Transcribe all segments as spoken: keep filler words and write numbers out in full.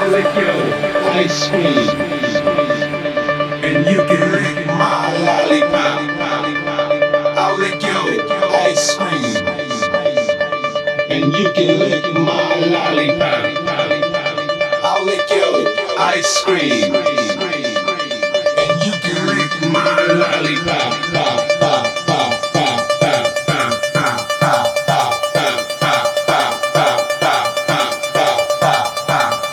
I'll lick your ice cream, and you can lick my lollipop. I'll lick your ice cream, and you can lick my lollipop. I'll lick your ice cream, and you can lick my lollipop. Pop, pop, pop, pop, pop, pop, pop, pop, pop, pop, pop, pop, pop, pop, pop, pop.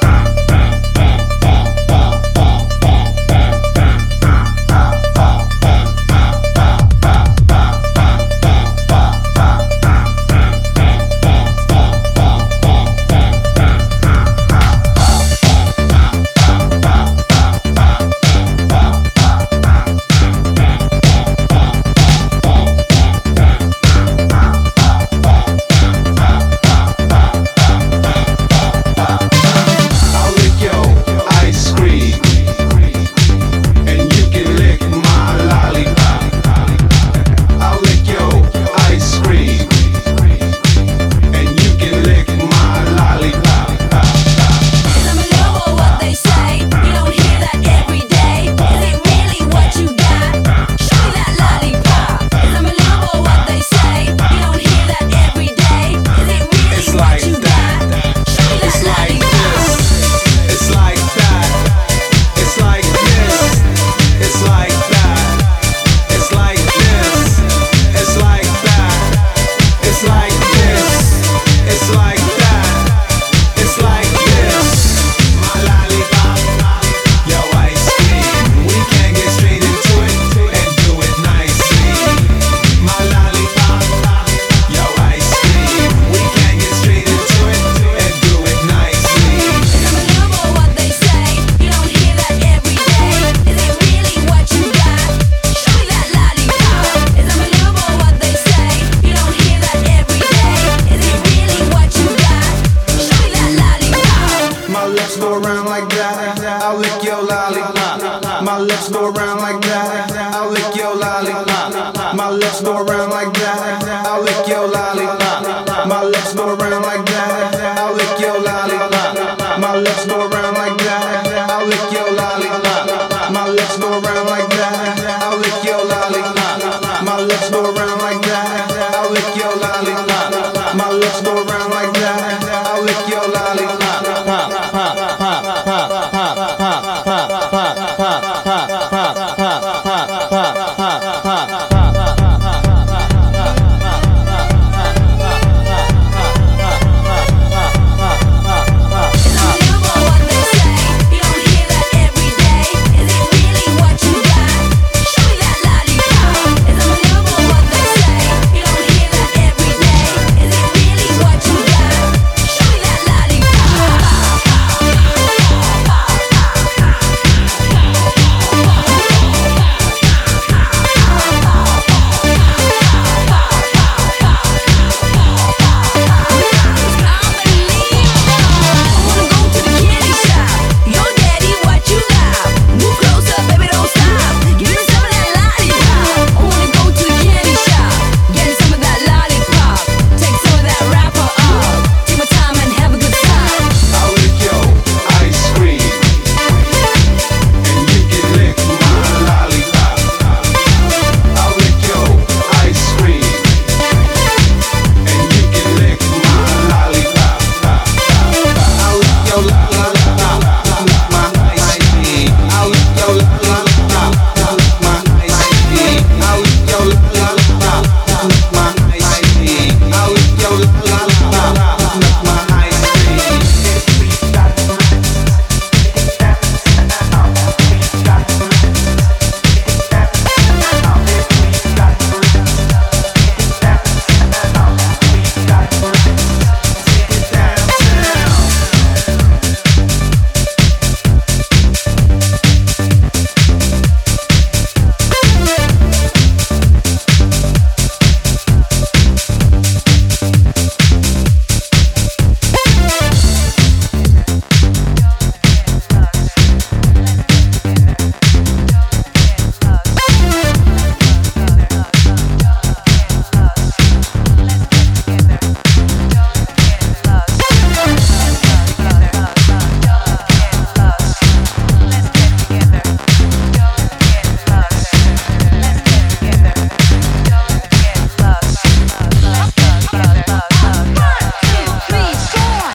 Go around like that, I'll lick your lollipop. My lips go around like that, I'll lick your lollipop. My lips go around like that, I'll lick your lollipop. My lips go around like that, I'll lick your lollipop. My lips go